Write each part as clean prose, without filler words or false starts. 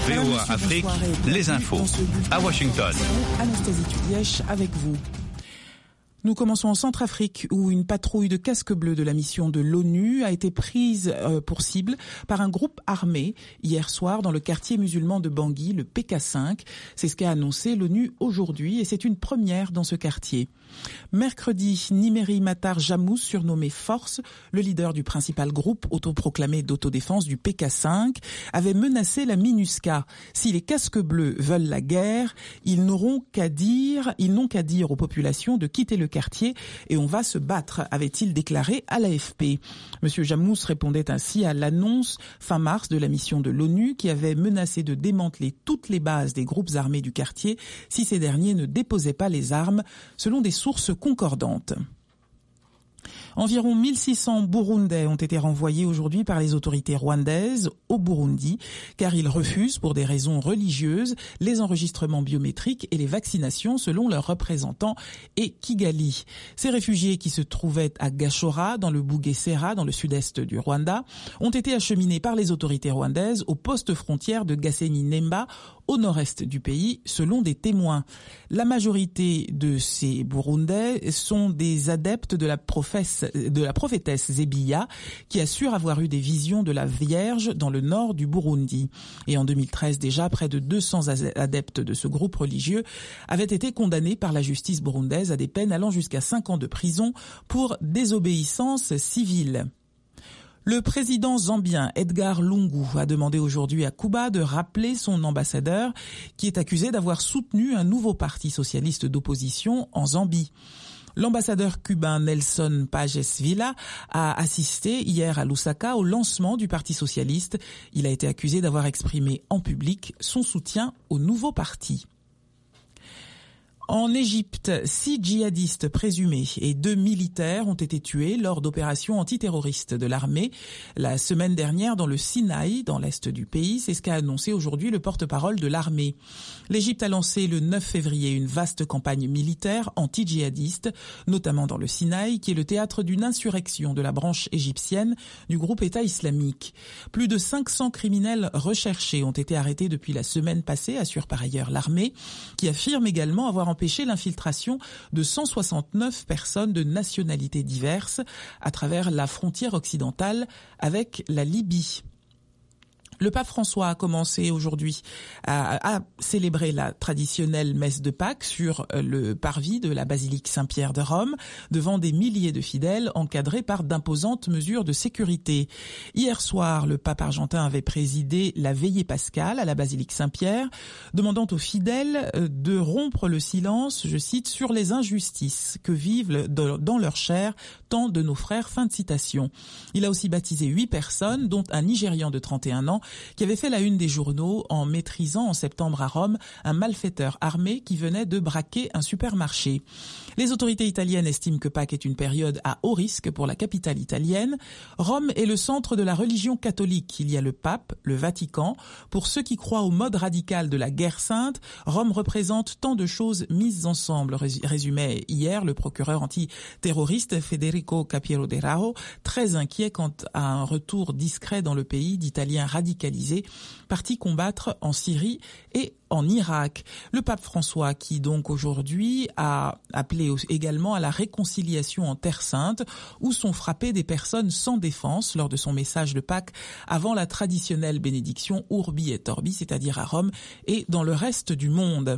VOA Afrique, les infos. À Washington. Anastasie Tulièche avec vous. Nous commençons en Centrafrique où une patrouille de casques bleus de la mission de l'ONU a été prise pour cible par un groupe armé hier soir dans le quartier musulman de Bangui, le PK5. C'est ce qu'a annoncé l'ONU aujourd'hui et c'est une première dans ce quartier. Mercredi, Nimeri Matar Jamous, surnommé Force, le leader du principal groupe autoproclamé d'autodéfense du PK5, avait menacé la MINUSCA. Si les casques bleus veulent la guerre, ils n'ont qu'à dire aux populations de quitter le quartier et on va se battre, avait-il déclaré à l'AFP. Monsieur Jamous répondait ainsi à l'annonce fin mars de la mission de l'ONU qui avait menacé de démanteler toutes les bases des groupes armés du quartier si ces derniers ne déposaient pas les armes, selon des sources concordantes. Environ 1600 Burundais ont été renvoyés aujourd'hui par les autorités rwandaises au Burundi, car ils refusent, pour des raisons religieuses, les enregistrements biométriques et les vaccinations selon leurs représentants et Kigali. Ces réfugiés qui se trouvaient à Gashora, dans le Bugesera, dans le sud-est du Rwanda, ont été acheminés par les autorités rwandaises au poste frontière de Gasenyi-Nemba, au nord-est du pays, selon des témoins. La majorité de ces Burundais sont des adeptes de la prophétesse Zébiya, qui assure avoir eu des visions de la Vierge dans le nord du Burundi. Et en 2013 déjà, près de 200 adeptes de ce groupe religieux avaient été condamnés par la justice burundaise à des peines allant jusqu'à 5 ans de prison pour désobéissance civile. Le président zambien Edgar Lungu a demandé aujourd'hui à Cuba de rappeler son ambassadeur qui est accusé d'avoir soutenu un nouveau parti socialiste d'opposition en Zambie. L'ambassadeur cubain Nelson Pages Villa a assisté hier à Lusaka au lancement du Parti socialiste. Il a été accusé d'avoir exprimé en public son soutien au nouveau parti. En Égypte, 6 djihadistes présumés et 2 militaires ont été tués lors d'opérations antiterroristes de l'armée la semaine dernière dans le Sinaï, dans l'est du pays. C'est ce qu'a annoncé aujourd'hui le porte-parole de l'armée. L'Égypte a lancé le 9 février une vaste campagne militaire anti-djihadiste, notamment dans le Sinaï, qui est le théâtre d'une insurrection de la branche égyptienne du groupe État islamique. Plus de 500 criminels recherchés ont été arrêtés depuis la semaine passée, assure par ailleurs l'armée, qui affirme également avoir empêcher l'infiltration de 169 personnes de nationalités diverses à travers la frontière occidentale avec la Libye. Le pape François a commencé aujourd'hui à célébrer la traditionnelle messe de Pâques sur le parvis de la basilique Saint-Pierre de Rome, devant des milliers de fidèles encadrés par d'imposantes mesures de sécurité. Hier soir, le pape argentin avait présidé la veillée pascale à la basilique Saint-Pierre, demandant aux fidèles de rompre le silence, je cite, sur les injustices que vivent dans leur chair tant de nos frères. Fin de citation. Il a aussi baptisé 8 personnes, dont un Nigérian de 31 ans, qui avait fait la une des journaux en maîtrisant en septembre à Rome un malfaiteur armé qui venait de braquer un supermarché. Les autorités italiennes estiment que Pâques est une période à haut risque pour la capitale italienne. Rome est le centre de la religion catholique. Il y a le pape, le Vatican. Pour ceux qui croient au mode radical de la guerre sainte, Rome représente tant de choses mises ensemble, résumait hier le procureur antiterroriste Federico Capiero de Rao, très inquiet quant à un retour discret dans le pays d'Italiens radicalisés, partis combattre en Syrie et en Irak. Le pape François, qui donc aujourd'hui a appelé également à la réconciliation en Terre Sainte, où sont frappées des personnes sans défense lors de son message de Pâques avant la traditionnelle bénédiction Urbi et Orbi, c'est-à-dire à Rome et dans le reste du monde.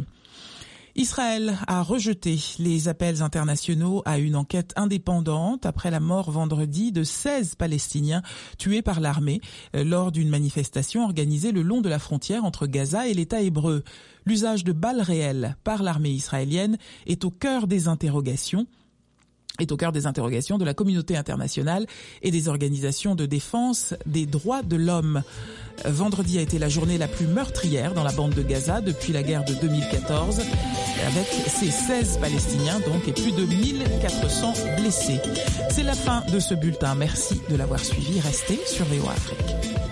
Israël a rejeté les appels internationaux à une enquête indépendante après la mort vendredi de 16 Palestiniens tués par l'armée lors d'une manifestation organisée le long de la frontière entre Gaza et l'État hébreu. L'usage de balles réelles par l'armée israélienne est au cœur des interrogations de la communauté internationale et des organisations de défense des droits de l'homme. Vendredi a été la journée la plus meurtrière dans la bande de Gaza depuis la guerre de 2014, avec ces 16 Palestiniens donc et plus de 1400 blessés. C'est la fin de ce bulletin. Merci de l'avoir suivi. Restez sur VOA Afrique.